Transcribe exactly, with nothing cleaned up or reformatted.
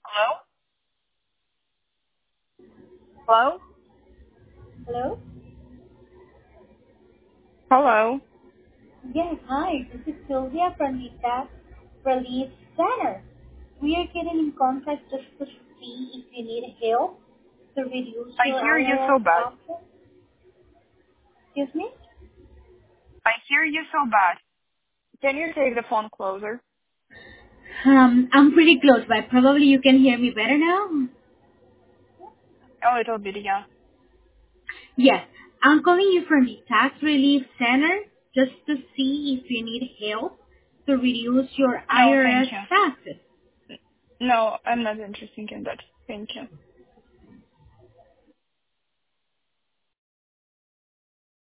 Hello? Hello? Hello? Hello. Yes, hi. This is Sylvia from the Tax Relief Center. We are getting in contact just to see if you need help to reduce I your hear you I R S so bad. taxes. Excuse me? I hear you so bad. Can you take the phone closer? Um, I'm pretty close, but probably you can hear me better now. A little bit, yeah. Yes, I'm calling you from the Tax Relief Center just to see if you need help to reduce your No, thank I R S you. taxes. No, I'm not interested in that. Thank you.